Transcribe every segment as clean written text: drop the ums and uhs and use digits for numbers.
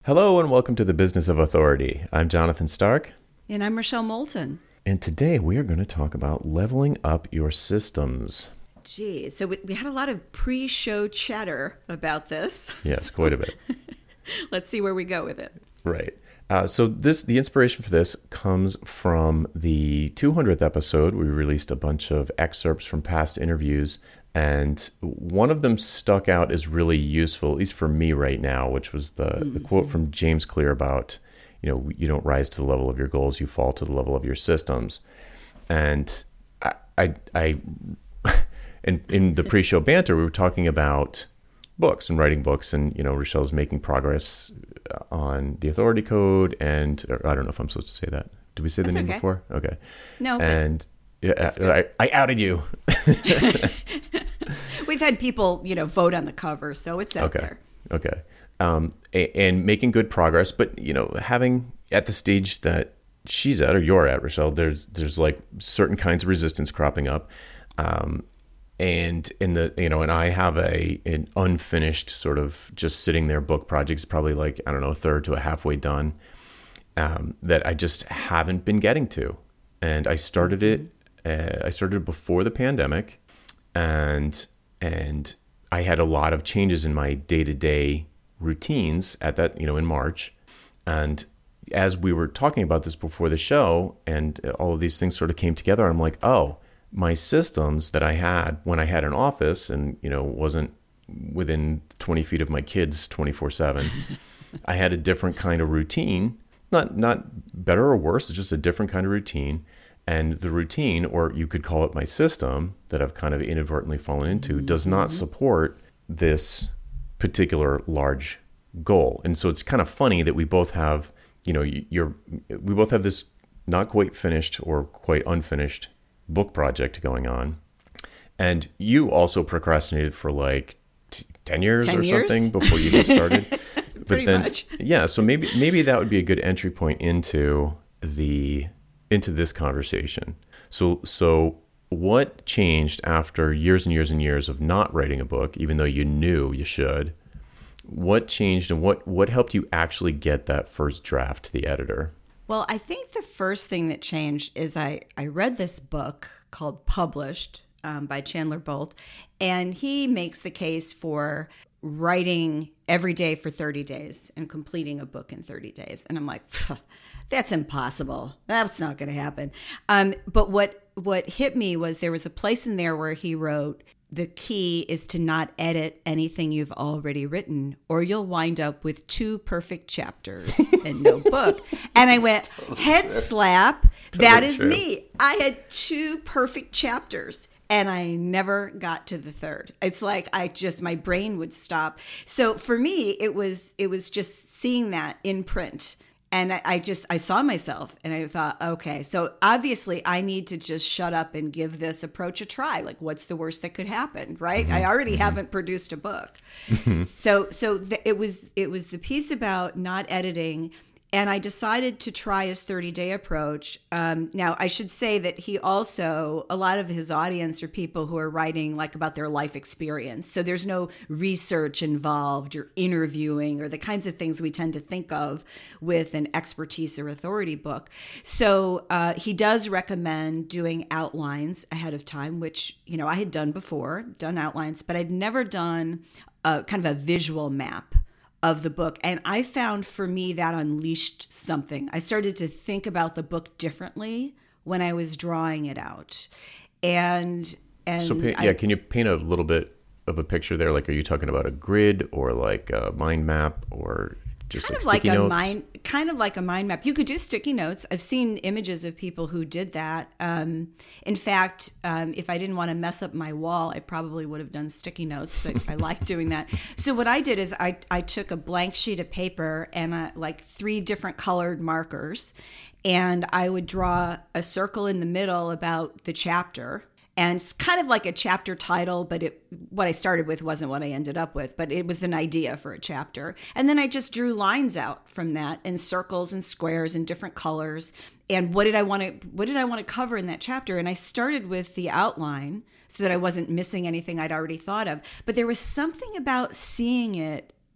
Hello and welcome to the Business of Authority. I'm Jonathan Stark. And I'm Rochelle Moulton. And today we are going to talk about leveling up your systems. Geez, so we had a lot of pre-show chatter about this. Yes, quite a bit. Let's see where we go with it. Right. The inspiration for this comes from the 200th episode. We released a bunch of excerpts from past interviews, and one of them stuck out as really useful, at least for me right now, which was the quote from James Clear about, you don't rise to the level of your goals, you fall to the level of your systems. And in the pre-show banter, we were talking about books and writing books, and Rochelle's making progress on the Authority Code, and I don't know if I'm supposed to say that. Did we say the name before? Okay. No. And I outed you. We've had people, vote on the cover, so it's out there. Okay. And making good progress, but having at the stage that she's at or you're at, Rochelle, there's like certain kinds of resistance cropping up. And and I have an unfinished sort of just sitting there book projects, probably like, I don't know, a third to a halfway done, that I just haven't been getting to. And I started it before the pandemic, and I had a lot of changes in my day-to-day routines at that, in March. And as we were talking about this before the show and all of these things sort of came together, I'm like, oh, my systems that I had when I had an office and, wasn't within 20 feet of my kids 24/7, I had a different kind of routine, not better or worse, it's just a different kind of routine. And the routine, or you could call it my system that I've kind of inadvertently fallen into, does not support this particular large goal. And so it's kind of funny that we both have, we both have this not quite finished or quite unfinished book project going on, and you also procrastinated for like 10 years or something before you get started. Pretty much. Yeah, so maybe that would be a good entry point into this conversation. So what changed after years and years and years of not writing a book, even though you knew you should? What changed, and what helped you actually get that first draft to the editor? Well, I think the first thing that changed is I read this book called Published by Chandler Bolt, and he makes the case for writing every day for 30 days and completing a book in 30 days. And I'm like, that's impossible. That's not going to happen. But what hit me was there was a place in there where he wrote, the key is to not edit anything you've already written, or you'll wind up with 2 perfect chapters and no book. And I went, head slap, that is me. I had 2 perfect chapters, and I never got to the third. It's like my brain would stop. So for me, it was just seeing that in print. And I saw myself and I thought, okay, so obviously I need to just shut up and give this approach a try. Like, what's the worst that could happen, right? Mm-hmm. I already haven't produced a book. So it was the piece about not editing. And I decided to try his 30-day approach. Now, I should say that he also, a lot of his audience are people who are writing like about their life experience. So there's no research involved or interviewing or the kinds of things we tend to think of with an expertise or authority book. So he does recommend doing outlines ahead of time, which, I had done before, done outlines, but I'd never done kind of a visual map of the book. And I found for me that unleashed something. I started to think about the book differently when I was drawing it out. And can you paint a little bit of a picture there? Like, are you talking about a grid or like a mind map or just like sticky notes? Kind of like a mind map. You could do sticky notes. I've seen images of people who did that. In fact, if I didn't want to mess up my wall, I probably would have done sticky notes if I liked doing that. So what I did is I took a blank sheet of paper and like 3 different colored markers, and I would draw a circle in the middle about the chapter. And it's kind of like a chapter title, but what I started with wasn't what I ended up with, but it was an idea for a chapter. And then I just drew lines out from that and circles and squares and different colors. And what did I want to cover in that chapter? And I started with the outline so that I wasn't missing anything I'd already thought of. But there was something about seeing it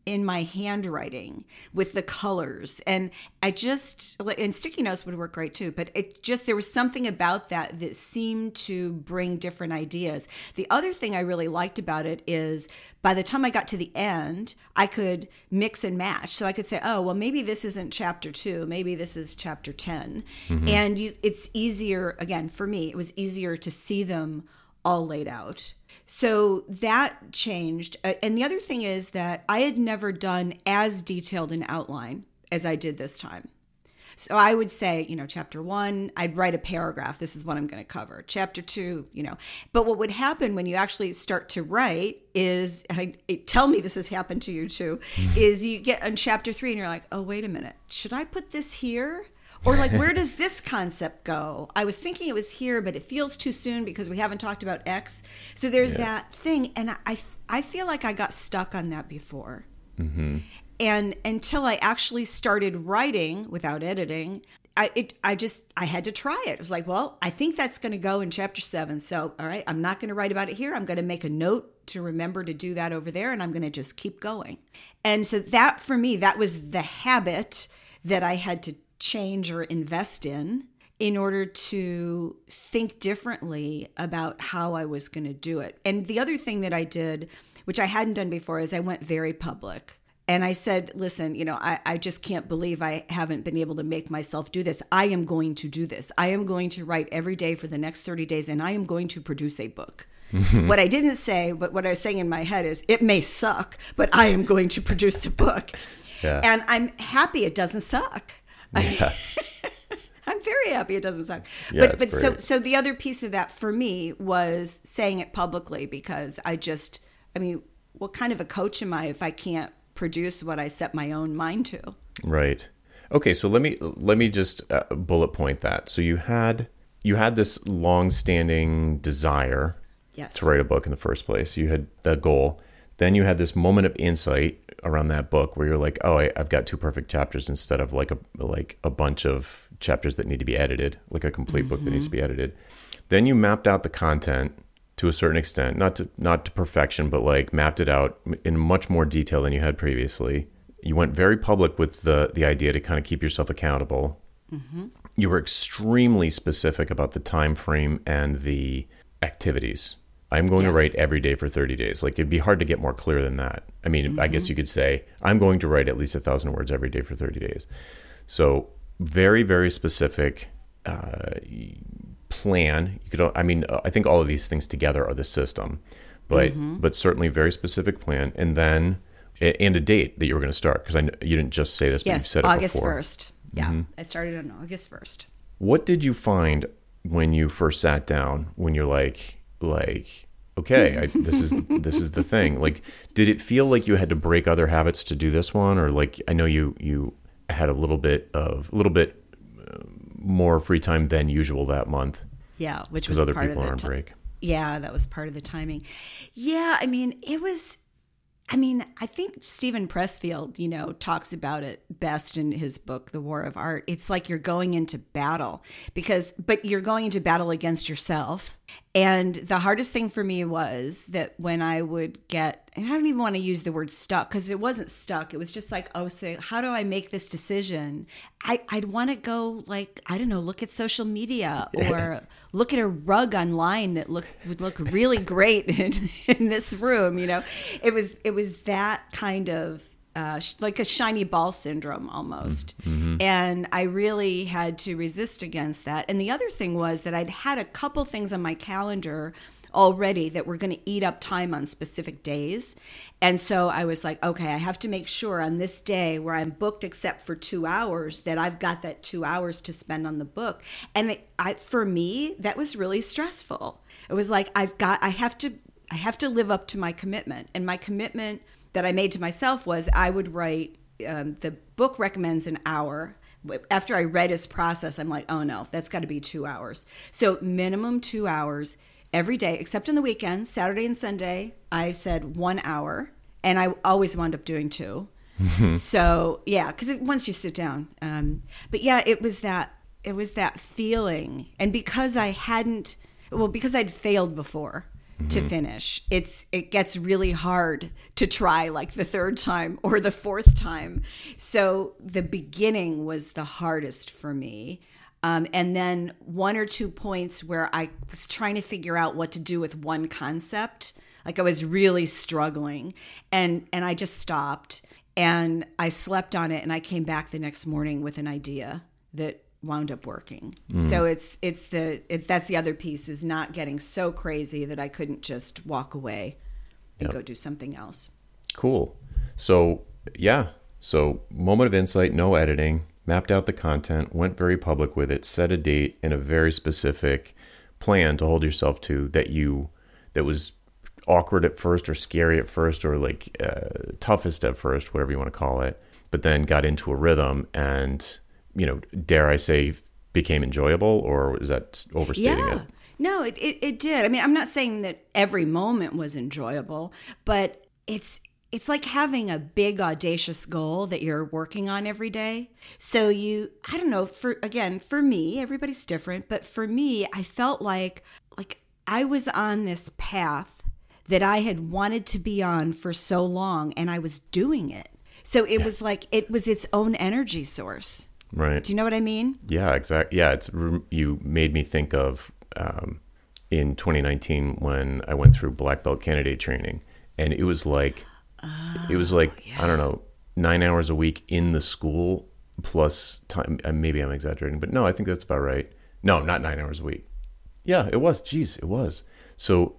in my handwriting with the colors. And and sticky notes would work great too, but there was something about that seemed to bring different ideas. The other thing I really liked about it is by the time I got to the end, I could mix and match. So I could say, oh, well, maybe this isn't chapter 2, maybe this is chapter 10. And it's easier, again, for me, it was easier to see them all laid out. So that changed. And the other thing is that I had never done as detailed an outline as I did this time. So I would say, chapter 1, I'd write a paragraph. This is what I'm going to cover. Chapter 2, But what would happen when you actually start to write is, tell me this has happened to you too, is you get on chapter 3 and you're like, oh, wait a minute. Should I put this here? Or like, where does this concept go? I was thinking it was here, but it feels too soon because we haven't talked about X. So there's that thing. And I feel like I got stuck on that before. And until I actually started writing without editing, I had to try it. It was like, well, I think that's going to go in chapter 7. So, all right, I'm not going to write about it here. I'm going to make a note to remember to do that over there. And I'm going to just keep going. And so that, for me, that was the habit that I had to change or invest in order to think differently about how I was going to do it. And the other thing that I did, which I hadn't done before, is I went very public. And I said, listen, I just can't believe I haven't been able to make myself do this. I am going to do this. I am going to write every day for the next 30 days, and I am going to produce a book. What I didn't say, but what I was saying in my head is, it may suck, but I am going to produce a book. Yeah. And I'm happy it doesn't suck. Yeah. I'm very happy it doesn't suck. Yeah, but so the other piece of that for me was saying it publicly, because what kind of a coach am I if I can't produce what I set my own mind to? Right. Okay, so let me just bullet point that. So you had this long-standing desire to write a book in the first place. You had that goal. Then you had this moment of insight around that book where you're like, oh, I've got 2 perfect chapters instead of like a bunch of chapters that need to be edited, like a complete book that needs to be edited. Then you mapped out the content to a certain extent, not to perfection, but like mapped it out in much more detail than you had previously. You went very public with the idea to kind of keep yourself accountable. You were extremely specific about the time frame and the activities. I'm going to write every day for 30 days. Like, it'd be hard to get more clear than that. I mean, I guess you could say, I'm going to write at least 1,000 words every day for 30 days. So very, very specific plan. I think all of these things together are the system, but certainly very specific plan. And then, and a date that you were going to start. Because you didn't just say this, but you've said it August before. 1st. Yeah, I started on August 1st. What did you find when you first sat down, when you're like, okay, this is the thing. Like, did it feel like you had to break other habits to do this one, or like, I know you had a little bit more free time than usual that month. Yeah, which was other part people of are on the break. Yeah, that was part of the timing. Yeah, I think Stephen Pressfield, talks about it best in his book, The War of Art. It's like you're going into battle but you're going into battle against yourself. And the hardest thing for me was that when I would get, and I don't even want to use the word stuck, because it wasn't stuck. It was just like, say, how do I make this decision? I'd want to go look at social media or look at a rug online that would look really great in this room. It was that kind of like a shiny ball syndrome almost. And I really had to resist against that. And the other thing was that I'd had a couple things on my calendar already that were going to eat up time on specific days. And so I was like, okay, I have to make sure on this day where I'm booked except for 2 hours that I've got that 2 hours to spend on the book. And for me, that was really stressful. It was like, I have to live up to my commitment. And my commitment that I made to myself was I would write, the book recommends an hour. After I read his process, I'm like, oh no, that's got to be 2 hours. So minimum 2 hours every day, except on the weekends, Saturday and Sunday, I said 1 hour, and I always wound up doing 2. So yeah, because once you sit down, but yeah, it was that feeling. And because I'd failed before, to finish. It gets really hard to try like the third time or the fourth time. So the beginning was the hardest for me. And then one or two points where I was trying to figure out what to do with one concept. Like I was really struggling, and I just stopped and I slept on it, and I came back the next morning with an idea that wound up working. So that's the other piece, is not getting so crazy that I couldn't just walk away and go do something else. Cool. So moment of insight, no editing, mapped out the content, went very public with it, set a date and a very specific plan to hold yourself to that was awkward at first or scary at first or like toughest at first, whatever you want to call it, but then got into a rhythm and, dare I say, became enjoyable, or is that overstating it? No, it did. I mean, I'm not saying that every moment was enjoyable, but it's like having a big audacious goal that you're working on every day. So I don't know, for me, everybody's different, but for me, I felt like I was on this path that I had wanted to be on for so long, and I was doing it. So it was like it was its own energy source. Right. Do you know what I mean? Yeah, exactly. Yeah, you made me think of in 2019 when I went through black belt candidate training, and it was like I don't know, 9 hours a week in the school plus time. Maybe I'm exaggerating, but no, I think that's about right. No, not 9 hours a week. Yeah, it was. Geez, it was. So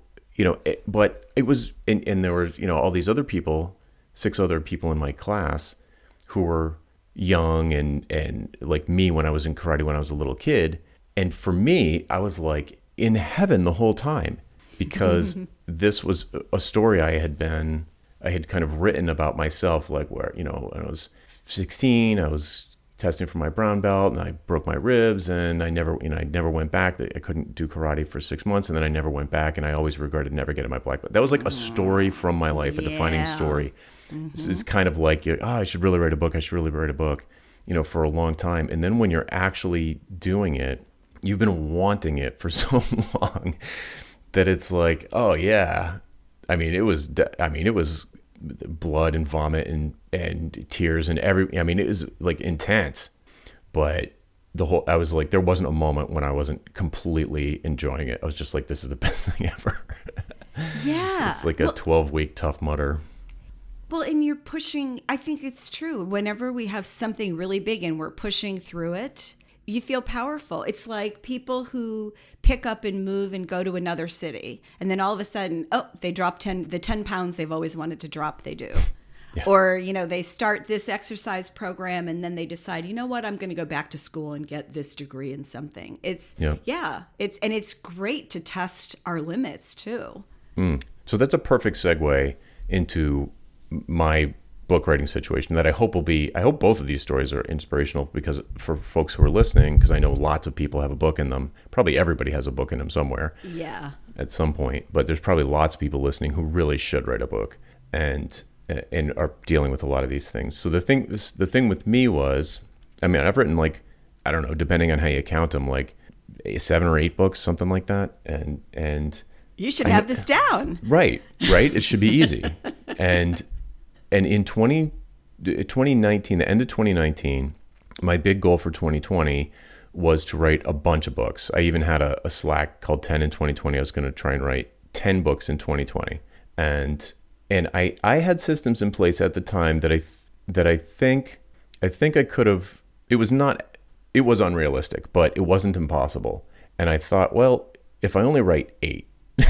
but it was, and there were all these other people, 6 other people in my class who were young and like me when I was in karate when I was a little kid. And for me, I was like in heaven the whole time, because this was a story I had kind of written about myself, like where, when I was 16, I was testing for my brown belt and I broke my ribs, and I never went back. I couldn't do karate for 6 months, and then I never went back, and I always regretted never getting my black belt. That was like a story from my life, a defining story. It's kind of like, I should really write a book. I should really write a book, for a long time. And then when you're actually doing it, you've been wanting it for so long that it's like, oh yeah. It was blood and vomit and tears and it was like intense, but I was like, there wasn't a moment when I wasn't completely enjoying it. I was just like, this is the best thing ever. Yeah. It's like a 12-week Tough Mudder. Well, and you're pushing, I think it's true. Whenever we have something really big and we're pushing through it, you feel powerful. It's like people who pick up and move and go to another city, and then all of a sudden, they drop 10 pounds they've always wanted to drop, they do. Yeah. Or, they start this exercise program and then they decide, you know what, I'm going to go back to school and get this degree in something. It's great to test our limits too. So that's a perfect segue into my book writing situation that I hope both of these stories are inspirational, because for folks who are listening, because I know lots of people have a book in them. Probably everybody has a book in them somewhere. Yeah. At some point, but there's probably lots of people listening who really should write a book and are dealing with a lot of these things. So the thing with me was, I've written like, I don't know, depending on how you count them, like 7 or 8 books, something like that. And you should have this down. Right. It should be easy. And in 2019, the end of 2019, my big goal for 2020 was to write a bunch of books. I even had a Slack called 10 in 2020. I was going to try and write 10 books in 2020. And I had systems in place at the time that I think I could have. It was unrealistic, but it wasn't impossible. And I thought, well, if I only write 8.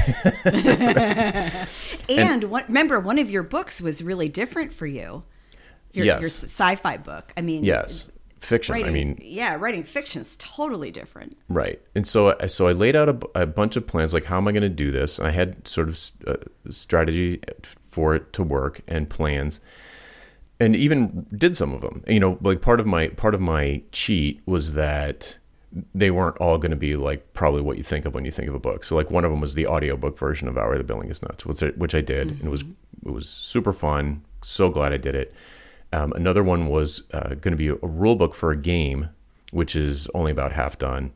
Remember, one of your books was really different for you. Your sci-fi book. Yes, fiction. Writing fiction is totally different. Right. And so I laid out a bunch of plans, like how am I going to do this? And I had sort of strategy for it to work and plans, and even did some of them. Like part of my cheat was that they weren't all going to be like probably what you think of when you think of a book. So like one of them was the audiobook version of Our the Billing is Nuts, which I did, and it was super fun. So glad I did it. Another one was going to be a rule book for a game, which is only about half done.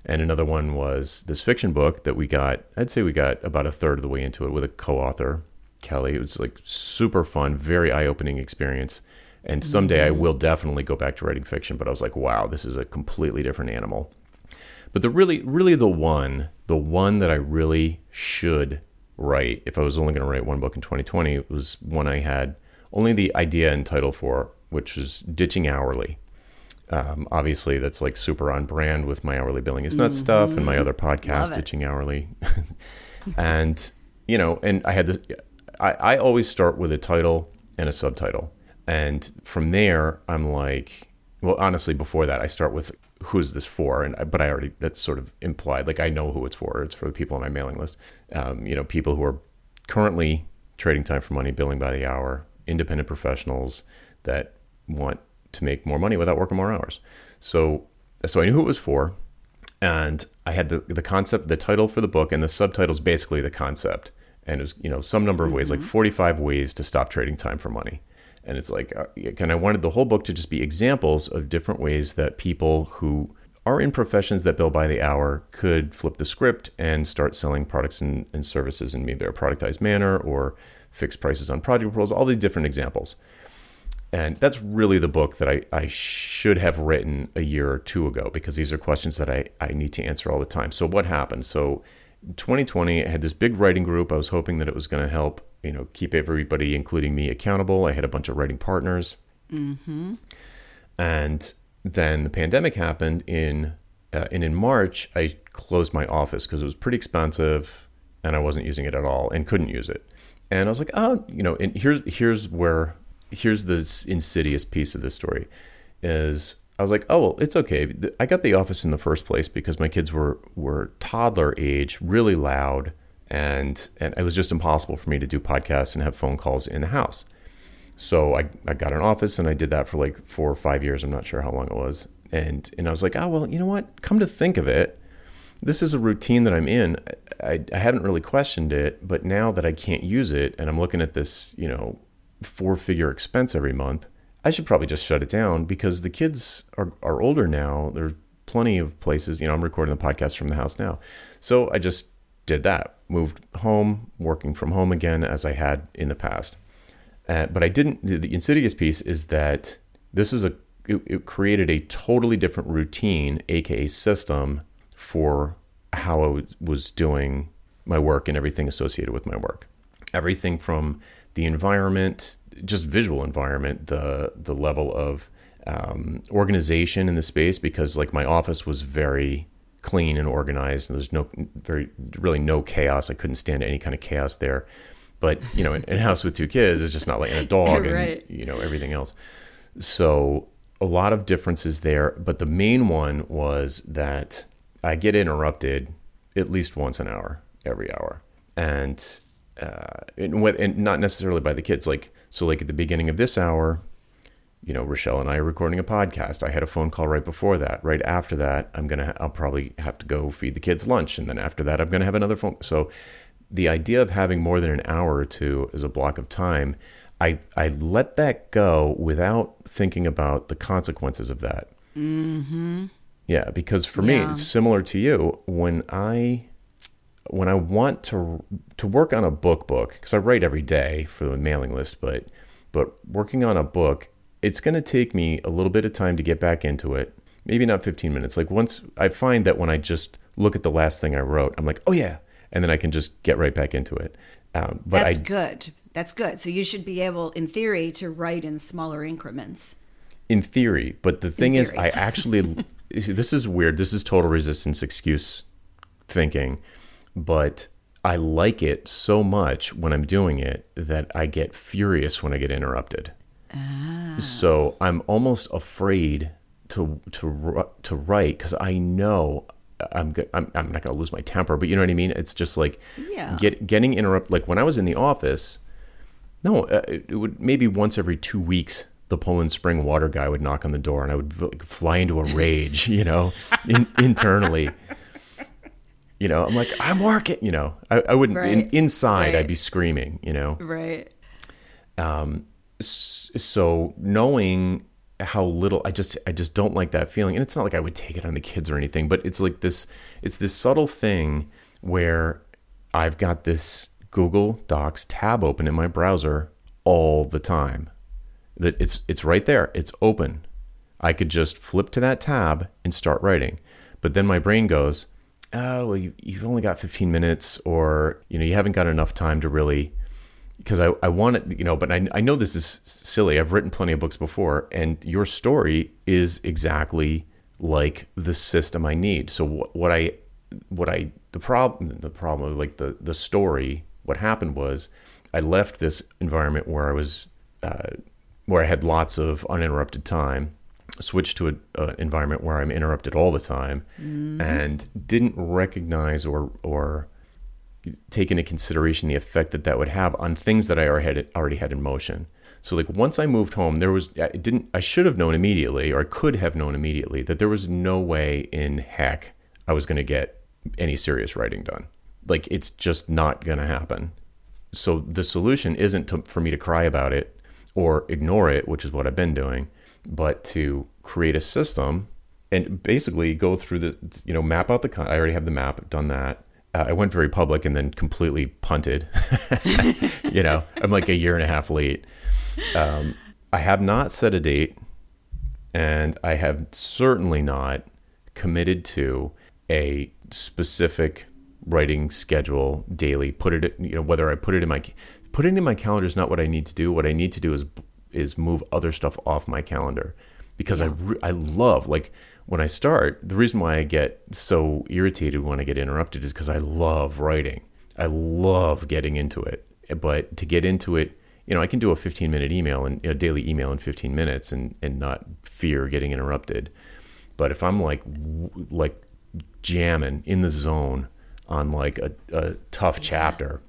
And another one was this fiction book that I'd say we got about a third of the way into it with a co-author, Kelly. It was like super fun, very eye-opening experience. And someday I will definitely go back to writing fiction, but I was like, wow, this is a completely different animal. But the one that I really should write, if I was only going to write one book in 2020, was one I had only the idea and title for, which was Ditching Hourly. Obviously, that's like super on brand with My Hourly Billing Is Nuts stuff and my other podcast, Ditching Hourly. And, and I always start with a title and a subtitle. And from there, I'm like, well, honestly, before that, I start with who's this for? But that's sort of implied. Like, I know who it's for. It's for the people on my mailing list. People who are currently trading time for money, billing by the hour, independent professionals that want to make more money without working more hours. So I knew who it was for. And I had the concept, the title for the book, and the subtitle's basically the concept. And it was, some number of ways, like 45 ways to stop trading time for money. And it's like, and I wanted the whole book to just be examples of different ways that people who are in professions that bill by the hour could flip the script and start selling products and services in maybe a productized manner or fixed prices on project proposals, all these different examples. And that's really the book that I should have written a year or two ago, because these are questions that I need to answer all the time. So what happened? So 2020, I had this big writing group. I was hoping that it was going to help, keep everybody, including me, accountable. I had a bunch of writing partners. Mm-hmm. And then the pandemic happened and in March, I closed my office because it was pretty expensive and I wasn't using it at all and couldn't use it. And I was like, and here's this insidious piece of this story is I was like, oh, well, it's okay. I got the office in the first place because my kids were toddler age, really loud, and it was just impossible for me to do podcasts and have phone calls in the house. So I got an office and I did that for like 4 or 5 years. I'm not sure how long it was. And I was like, oh, well, you know what? Come to think of it, this is a routine that I'm in. I haven't really questioned it, but now that I can't use it and I'm looking at this, 4-figure expense every month, I should probably just shut it down because the kids are older now. There's plenty of places, I'm recording the podcast from the house now. So I just did that, moved home, working from home again as I had in the past. But I didn't, the insidious piece is that it created a totally different routine, AKA system, for how I was doing my work and everything associated with my work. Everything from the environment, just visual environment, the level of organization in the space, because like my office was very clean and organized, and there's really no chaos. I couldn't stand any kind of chaos there. But in a house with 2 kids, it's just not like a dog right. And everything else. So a lot of differences there. But the main one was that I get interrupted at least once an hour, every hour, and not necessarily by the kids. Like at the beginning of this hour, Rochelle and I are recording a podcast. I had a phone call right before that. Right after that, I'll probably have to go feed the kids lunch, and then after that, I'm gonna have another phone. So the idea of having more than an hour or two as a block of time, I let that go without thinking about the consequences of that. Mm-hmm. Yeah, because for me, it's similar to you. When I want to work on a book, because I write every day for the mailing list, but working on a book, it's going to take me a little bit of time to get back into it. Maybe not 15 minutes. Like once I find that when I just look at the last thing I wrote, I'm like, oh yeah. And then I can just get right back into it. But That's good. That's good. So you should be able, in theory, to write in smaller increments. In theory. But the thing is, I actually, this is weird. This is total resistance excuse thinking. But I like it so much when I'm doing it that I get furious when I get interrupted. So I'm almost afraid to write because I know I'm not going to lose my temper, but you know what I mean? It's just like getting interrupted. Like when I was in the office, it would maybe once every 2 weeks, the Poland Spring water guy would knock on the door and I would like fly into a rage, internally. I'm like, I'm working, I wouldn't, right. Inside, right. I'd be screaming, Right. So knowing how little I just don't like that feeling. And it's not like I would take it on the kids or anything, but it's like it's this subtle thing where I've got this Google Docs tab open in my browser all the time. That it's right there. It's open. I could just flip to that tab and start writing. But then my brain goes, oh, well, you've only got 15 minutes, or, you haven't got enough time to really, because I want it, but I know this is silly. I've written plenty of books before, and your story is exactly like the system I need. So the problem, like the story, what happened was I left this environment where I was, where I had lots of uninterrupted time, switched to an environment where I'm interrupted all the time, and didn't recognize or take into consideration the effect that would have on things that I already had in motion. So like once I moved home, I should have known immediately, or I could have known immediately, that there was no way in heck I was going to get any serious writing done. Like, it's just not going to happen. So the solution isn't for me to cry about it or ignore it, which is what I've been doing, but to create a system and basically go through map out I already have the map, I've done that. I went very public and then completely punted. I'm like a year and a half late. I have not set a date, and I have certainly not committed to a specific writing schedule daily. Whether I put it in my calendar is not what I need to do. What I need to do is move other stuff off my calendar, because I love, like, when I start, the reason why I get so irritated when I get interrupted is because I love writing. I love getting into it. But to get into it, I can do a 15-minute email and a daily email in 15 minutes and not fear getting interrupted. But if I'm like jamming in the zone on like a tough chapter,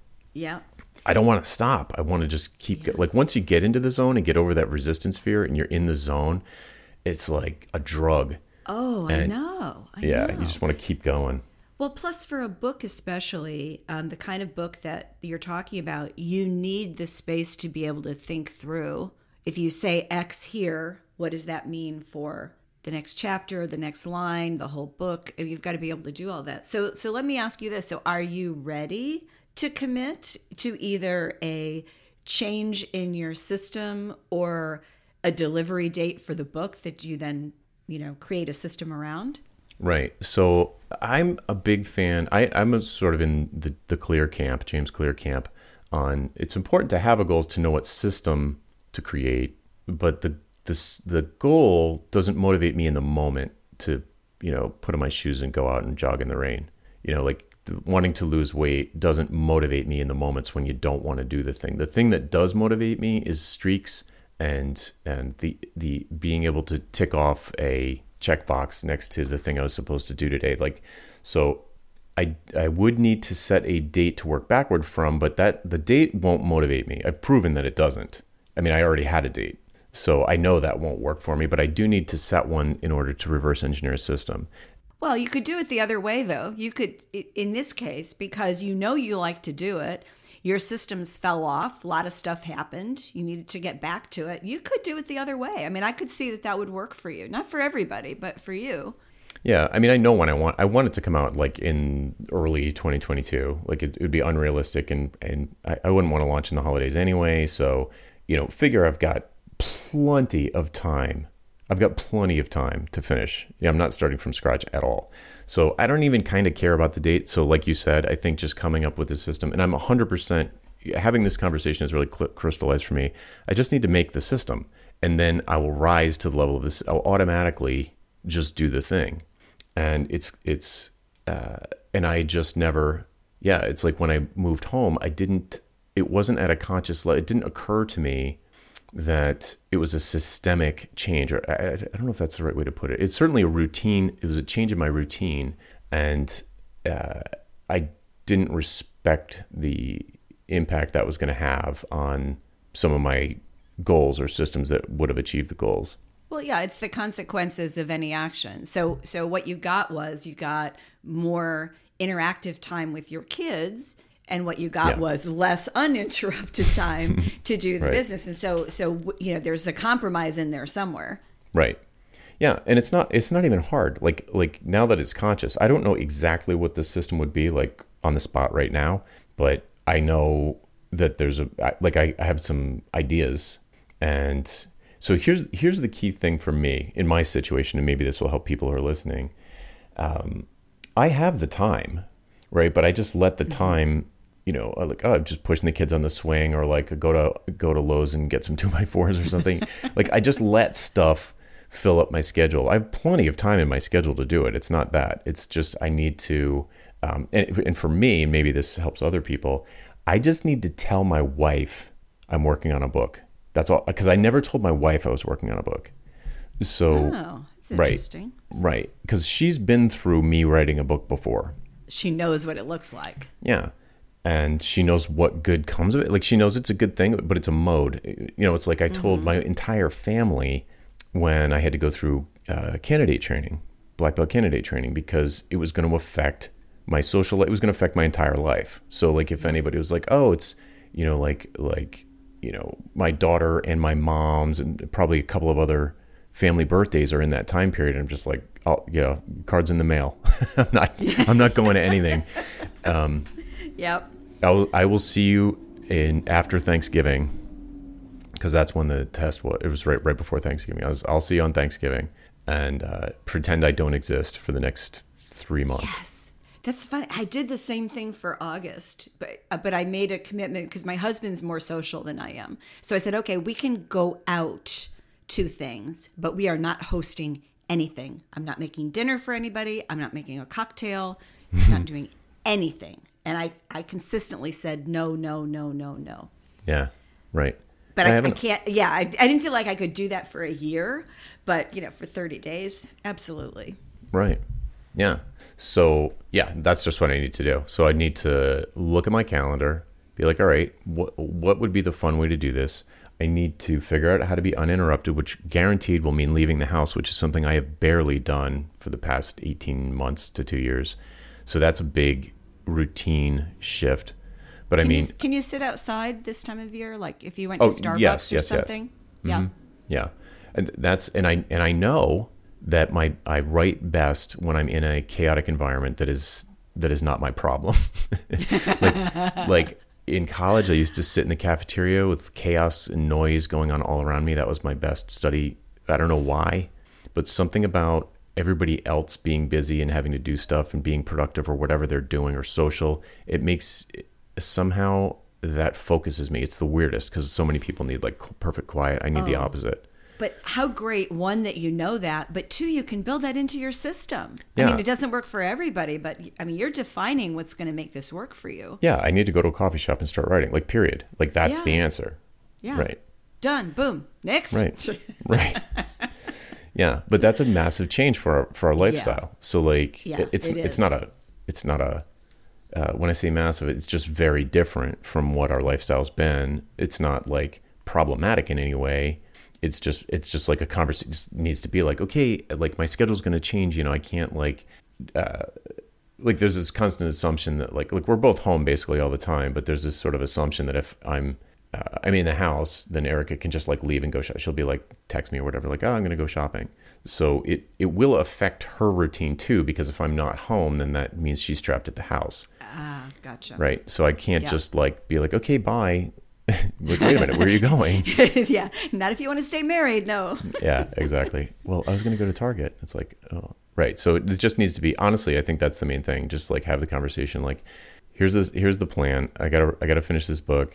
I don't want to stop. I want to just keep like, once you get into the zone and get over that resistance fear and you're in the zone, it's like a drug. Oh, I know. You just want to keep going. Well, plus for a book especially, the kind of book that you're talking about, you need the space to be able to think through. If you say X here, what does that mean for the next chapter, the next line, the whole book? You've got to be able to do all that. So let me ask you this. So are you ready to commit to either a change in your system or a delivery date for the book that you then create a system around? Right. So I'm a big fan. I'm sort of in the Clear camp, James Clear camp, on it's important to have a goal to know what system to create, but the goal doesn't motivate me in the moment to, put on my shoes and go out and jog in the rain. Like wanting to lose weight doesn't motivate me in the moments when you don't want to do the thing. The thing that does motivate me is streaks and the being able to tick off a checkbox next to the thing I was supposed to do today. Like, so I would need to set a date to work backward from, but the date won't motivate me. I've proven that it doesn't. I mean, I already had a date, so I know that won't work for me, but I do need to set one in order to reverse engineer a system. Well, you could do it the other way, though. You could, in this case, because you like to do it, your systems fell off, a lot of stuff happened, you needed to get back to it. You could do it the other way. I mean, I could see that would work for you. Not for everybody, but for you. Yeah, I mean, I know when I want it to come out like in early 2022. Like it would be unrealistic, and I wouldn't want to launch in the holidays anyway. So, figure I've got plenty of time. I've got plenty of time to finish. I'm not starting from scratch at all. So I don't even kind of care about the date. So like you said, I think just coming up with a system, and I'm 100%, having this conversation is really crystallized for me. I just need to make the system, and then I will rise to the level of this. I'll automatically just do the thing. And and I just never, it's like when I moved home, it wasn't at a conscious level. It didn't occur to me that it was a systemic change. Or I don't know if that's the right way to put it. It's certainly a routine. It was a change in my routine. And I didn't respect the impact that was going to have on some of my goals or systems that would have achieved the goals. Well, yeah, it's the consequences of any action. So what you got more interactive time with your kids, and what you got was less uninterrupted time to do the business. And so there's a compromise in there somewhere. Right. Yeah, and it's not even hard. Like now that it's conscious, I don't know exactly what the system would be like on the spot right now, but I know that I have some ideas. And so here's the key thing for me in my situation, and maybe this will help people who are listening. I have the time, right? But I just let the time, like, I'm just pushing the kids on the swing, or like go to Lowe's and get some 2x4s or something. Like I just let stuff fill up my schedule. I have plenty of time in my schedule to do it. It's not that. It's just I need to, and for me, and maybe this helps other people, I just need to tell my wife I'm working on a book. That's all, because I never told my wife I was working on a book. So, that's interesting. Right. Because she's been through me writing a book before. She knows what it looks like. Yeah. And she knows what good comes of it. Like she knows it's a good thing, but it's a mode. It's like I told my entire family when I had to go through candidate training, black belt candidate training, because it was going to affect my social life. It was going to affect my entire life. So like if anybody was like, oh, it's, my daughter and my mom's and probably a couple of other family birthdays are in that time period. I'm just like, oh, cards in the mail. I'm not going to anything. Yep. I will see you after Thanksgiving, because that's when the test was. It was right before Thanksgiving. I'll see you on Thanksgiving, and pretend I don't exist for the next 3 months. Yes, that's funny. I did the same thing for August, but I made a commitment because my husband's more social than I am. So I said, okay, we can go out to things, but we are not hosting anything. I'm not making dinner for anybody. I'm not making a cocktail. I'm not doing anything. And I consistently said no, no, no, no, no. Yeah, right. But I can't, I didn't feel like I could do that for a year, but, for 30 days, absolutely. Right. Yeah. So, that's just what I need to do. So I need to look at my calendar, be like, all right, what would be the fun way to do this? I need to figure out how to be uninterrupted, which guaranteed will mean leaving the house, which is something I have barely done for the past 18 months to 2 years. So that's a big routine shift. But can you sit outside this time of year? Like if you went to Starbucks or something? Yes. Yeah. And I know that I write best when I'm in a chaotic environment that is not my problem. like in college, I used to sit in the cafeteria with chaos and noise going on all around me. That was my best study. I don't know why, but something about everybody else being busy and having to do stuff and being productive or whatever they're doing or social, it makes somehow that focuses me. It's the weirdest because so many people need like perfect quiet. I need the opposite. But how great, one, that you know that, but two, you can build that into your system. Yeah. I mean, it doesn't work for everybody, but I mean, you're defining what's going to make this work for you. Yeah, I need to go to a coffee shop and start writing, like period. Like that's the answer. Yeah. Right. Done. Boom. Next. Right. Right. Yeah, but that's a massive change for our lifestyle. So like it's not a when I say massive, it's just very different from what our lifestyle's been. It's not like problematic in any way. It's just like a conversation. It just needs to be like, okay, like my schedule's going to change. I can't like there's this constant assumption that like we're both home basically all the time, but there's this sort of assumption that if I'm in the house, then Erica can just like leave and go shop. She'll be like, text me or whatever, like, oh, I'm going to go shopping. So it will affect her routine too, because if I'm not home, then that means she's trapped at the house. Ah, gotcha. Right. So I can't just like be like, okay, bye. Like, wait a minute, where are you going? Yeah. Not if you want to stay married. No. Yeah, exactly. Well, I was going to go to Target. It's like, oh, right. So it just needs to be, honestly, I think that's the main thing. Just like have the conversation. Like, here's the plan. I gotta finish this book.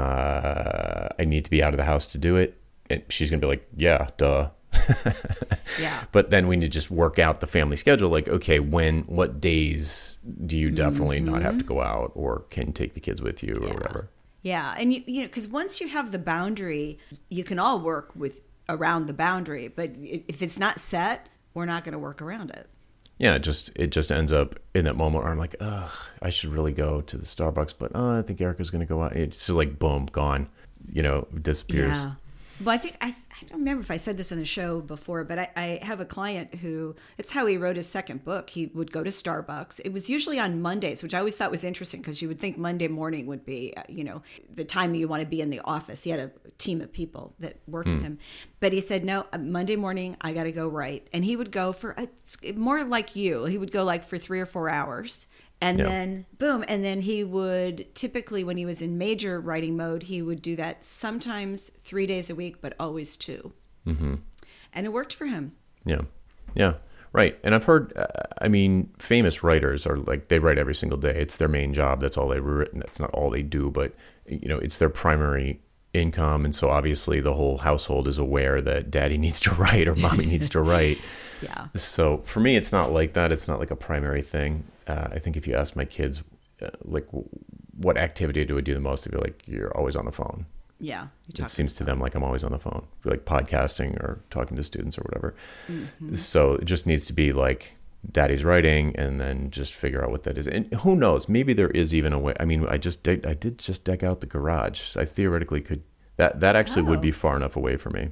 I need to be out of the house to do it. And she's going to be like, yeah, duh. Yeah. But then we need to just work out the family schedule. Like, okay, what days do you definitely not have to go out or can take the kids with you or whatever? Yeah. And you know, because once you have the boundary, you can all work around the boundary, but if it's not set, we're not going to work around it. Yeah, it just ends up in that moment where I'm like, ugh, I should really go to the Starbucks, but I think Erica's going to go out. It's just like, boom, gone, disappears. Yeah. Well, I don't remember if I said this on the show before, but I have a client who, it's how he wrote his second book. He would go to Starbucks. It was usually on Mondays, which I always thought was interesting because you would think Monday morning would be, the time you want to be in the office. He had a team of people that worked with him. But he said, no, Monday morning, I got to go write. And he would go for, more like you, he would go like for 3 or 4 hours. And then boom. And then he would typically, when he was in major writing mode, he would do that sometimes 3 days a week, but always 2. Mm-hmm. And it worked for him. Yeah. Yeah. Right. And I've heard, famous writers are like, they write every single day. It's their main job. That's all they've written. That's not all they do, but it's their primary income. And so obviously the whole household is aware that daddy needs to write or mommy needs to write. Yeah. So for me, it's not like that. It's not like a primary thing. I think if you ask my kids, what activity do I do the most, they'd be like, you're always on the phone. Yeah. It seems to them like I'm always on the phone, like podcasting or talking to students or whatever. Mm-hmm. So it just needs to be like daddy's writing and then just figure out what that is. And who knows, maybe there is even a way. I mean, I did just deck out the garage. I theoretically could, that actually would be far enough away for me.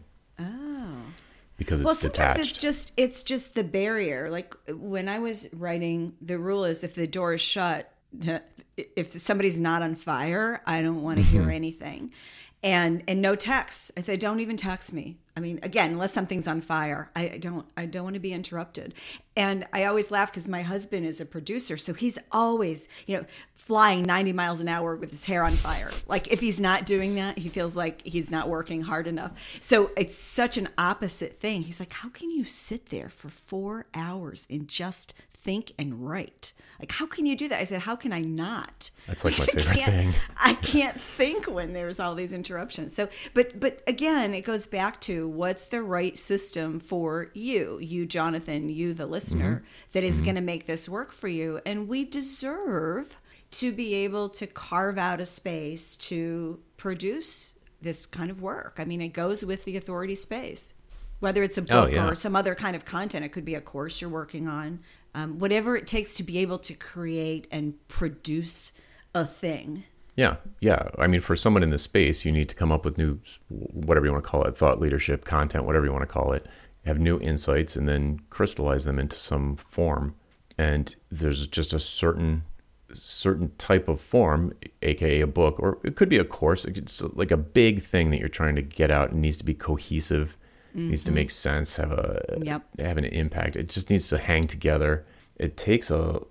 Because it's detached. Sometimes it's just the barrier. Like when I was writing, the rule is if the door is shut, if somebody's not on fire, I don't want to hear anything. And no text. I say, don't even text me. I mean, again, unless something's on fire, I don't want to be interrupted. And I always laugh because my husband is a producer, so he's always, flying 90 miles an hour with his hair on fire. Like if he's not doing that, he feels like he's not working hard enough. So it's such an opposite thing. He's like, how can you sit there for 4 hours and just think and write? Like, how can you do that? I said, how can I not? That's like my favorite thing. I can't think when there's all these interruptions. So, but again, it goes back to what's the right system for you, Jonathan, you, the listener, that is going to make this work for you. And we deserve to be able to carve out a space to produce this kind of work. I mean, it goes with the authority space. Whether it's a book or some other kind of content, it could be a course you're working on. Whatever it takes to be able to create and produce a thing. Yeah. I mean, for someone in this space, you need to come up with new, whatever you want to call it, thought leadership, content, whatever you want to call it, have new insights and then crystallize them into some form. And there's just a certain type of form, aka a book, or it could be a course. It's like a big thing that you're trying to get out and needs to be cohesive. Needs to make sense, have an impact. It just needs to hang together. It's a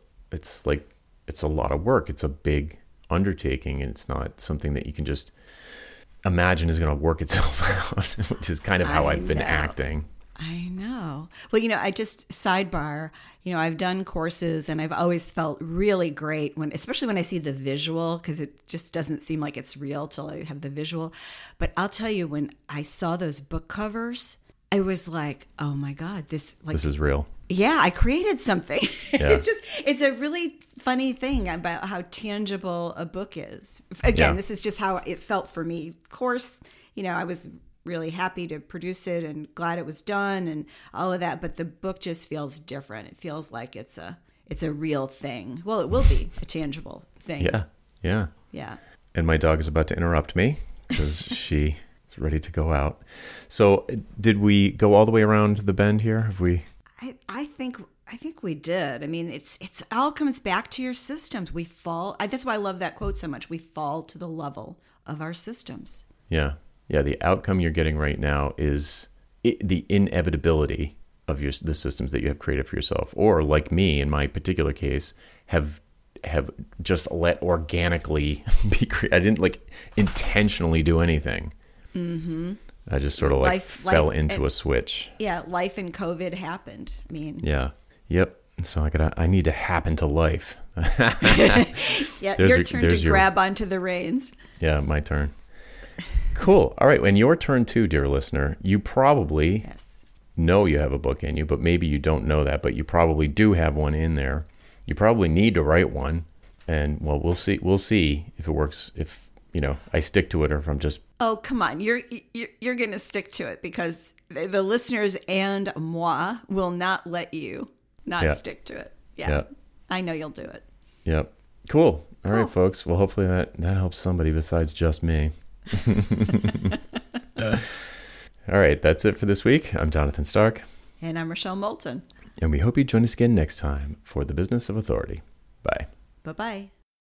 lot of work. It's a big undertaking, and it's not something that you can just imagine is going to work itself out, which is kind of how I've been acting. I know. Well, I just sidebar, I've done courses and I've always felt really great especially when I see the visual, because it just doesn't seem like it's real till I have the visual. But I'll tell you, when I saw those book covers, I was like, oh my God, this is real. Yeah, I created something. Yeah. It's a really funny thing about how tangible a book is. Again, This is just how it felt for me. Of course, I was really happy to produce it and glad it was done and all of that, but the book just feels different. It feels like it's a real thing. Well, it will be a tangible thing. Yeah. And my dog is about to interrupt me because she is ready to go out. So did we go all the way around the bend here? Have we? I think we did. I mean, it's all comes back to your systems. We fall. That's why I love that quote so much. We fall to the level of our systems. Yeah. The outcome you're getting right now is the inevitability of the systems that you have created for yourself, or like me in my particular case, have just let organically be created. I didn't intentionally do anything. Mm-hmm. I just sort of fell into a switch. Yeah, life and COVID happened. I mean. Yeah. Yep. So I need to happen to life. Yeah, your turn to grab onto the reins. Yeah, my turn. Cool. All right. And your turn too, dear listener. You probably know you have a book in you, but maybe you don't know that, but you probably do have one in there. You probably need to write one. And well, we'll see if it works, if I stick to it, or if I'm just. Oh, come on. You're going to stick to it, because the listeners and moi will not let you stick to it. Yeah. I know you'll do it. Yep. Cool. All right, folks. Well, hopefully that helps somebody besides just me. All right, that's it for this week. I'm Jonathan Stark. And I'm Rochelle Moulton. And we hope you join us again next time for The Business of Authority. Bye. Bye-bye.